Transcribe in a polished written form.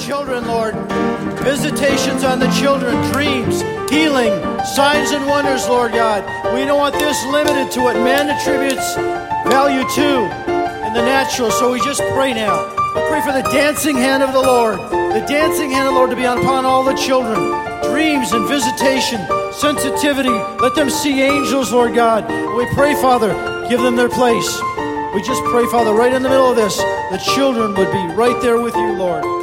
children, Lord. Visitations on the children, dreams, healing, signs and wonders, Lord God. We don't want this limited to what man attributes value to in the natural, so we just pray now. We pray for the dancing hand of the Lord, the dancing hand of the Lord to be upon all the children. Dreams and visitation, sensitivity. Let them see angels, Lord God. And we pray, Father, give them their place. We just pray, Father, right in the middle of this, the children would be right there with you, Lord.